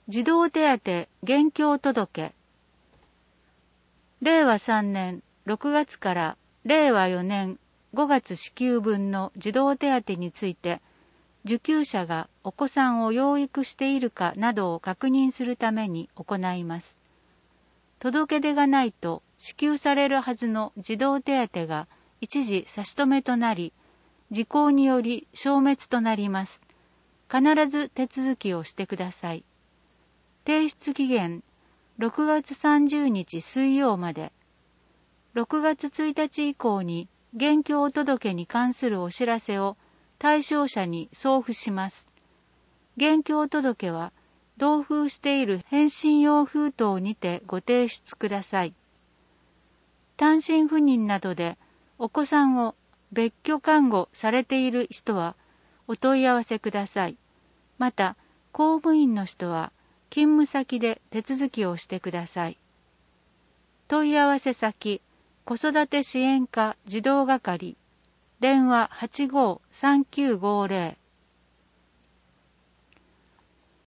児童手当現況届。令和3年6月から令和4年5月支給分の児童手当について、受給者がお子さんを養育しているかなどを確認するために行います。届け出がないと支給されるはずの児童手当が一時差し止めとなり、時効により消滅となります。必ず手続きをしてください。提出期限6月30日水曜まで。6月1日以降に現況届に関するお知らせを対象者に送付します。現況届は同封している返信用封筒にてご提出ください。単身赴任などでお子さんを別居看護されている人はお問い合わせください。また、公務員の人は勤務先で手続きをしてください。問い合わせ先、子育て支援課児童係、電話85-3950